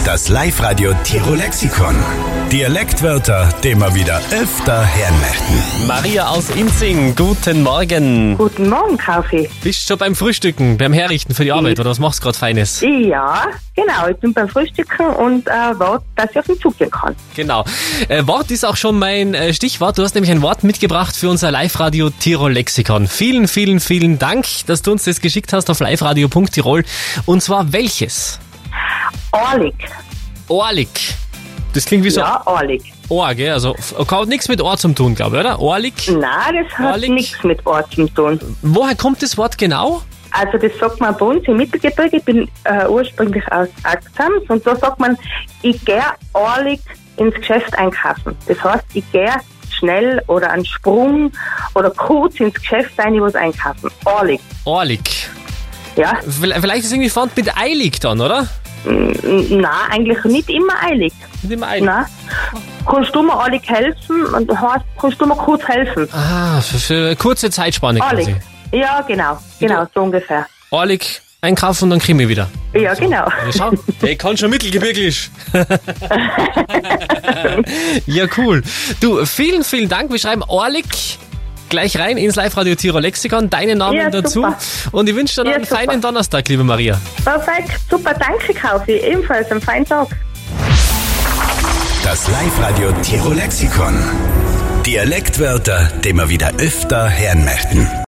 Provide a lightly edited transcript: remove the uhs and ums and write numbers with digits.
Das Live-Radio Tirol-Lexikon. Dialektwörter, die wir wieder öfter hören möchten. Maria aus Inzing, guten Morgen. Guten Morgen, Kaufi. Bist du schon beim Frühstücken, beim Herrichten für die Arbeit oder was machst du gerade Feines? Ja, genau. Ich bin beim Frühstücken und warte, dass ich auf den Zug gehen kann. Genau. Wort ist auch schon mein Stichwort. Du hast nämlich ein Wort mitgebracht für unser Live-Radio Tirol-Lexikon. Vielen, vielen, vielen Dank, dass du uns das geschickt hast auf liveradio.tirol. Und zwar welches? Orlig. Orlig. Das klingt wie so Ja, Orlig. Ohr, gell? Also hat nichts mit Ohr zu tun, glaube ich, oder? Orlig. Nein, das hat Orlig. nichts mit Ort zu tun. Woher kommt das Wort genau? Also das sagt man bei uns im Mittelgebirge. Ich bin ursprünglich aus Axams und da sagt man, ich gehe orlig ins Geschäft einkaufen. Das heißt, ich gehe schnell oder einen Sprung oder kurz ins Geschäft rein, ich was einkaufen. Orlig. Orlig. Ja? Vielleicht ist es irgendwie verwandt mit eilig dann, oder? Nein, eigentlich nicht immer eilig. Nicht immer eilig. Nein. Kannst du mir orlig helfen? Und heißt, kannst du mir kurz helfen? Ah, für eine kurze Zeitspanne Orlig. quasi. Ja, genau, so ungefähr. Orlig einkaufen und dann kriegen wir wieder. Ja, genau. Ja, schau, ich kann schon mittelgebirgisch. Ja, cool. Du, vielen, vielen Dank. Wir schreiben Orlig gleich rein ins Live-Radio Tirol-Lexikon. Deinen Namen Ja, dazu. super. Und ich wünsche dir noch einen super. feinen Donnerstag, liebe Maria. Perfekt, super, danke Kaufi. Ebenfalls einen feinen Tag. Das Live-Radio Tirol-Lexikon. Dialektwörter, die wir wieder öfter hören möchten.